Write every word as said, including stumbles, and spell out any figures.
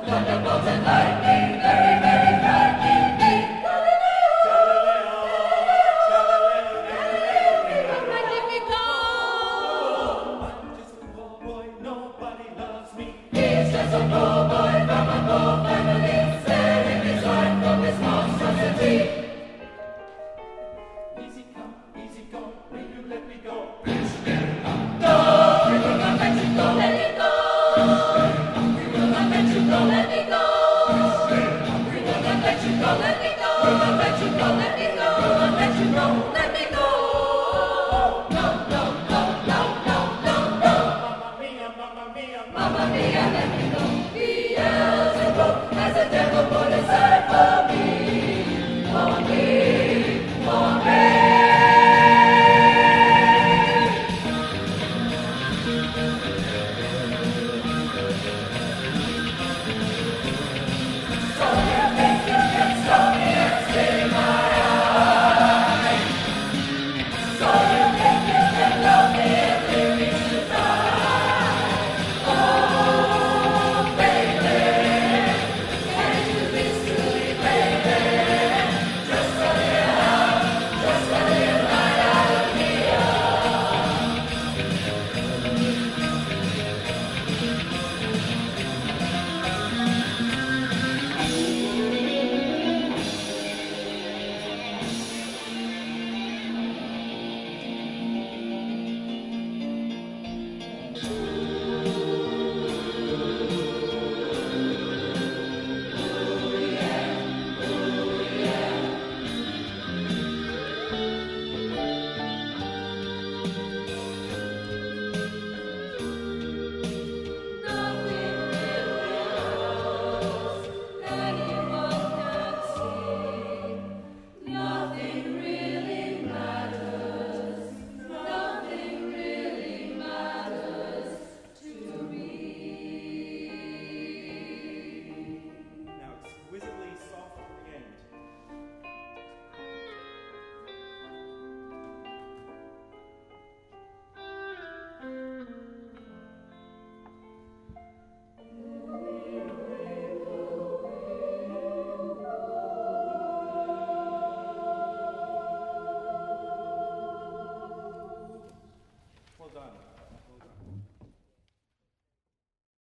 thunderbolts and lightning, very, very frightening me. Galileo, Galileo, Galileo, Magnifico! I'm just a poor boy, nobody loves me. He's just a poor boy from a poor family, saving his life from this monstrosity. Easy come, easy go, will you let me go? No, we will not let you go, let me go. We will not let you go, let me go. We will not let you go, let me go. We will not let you go, let me go.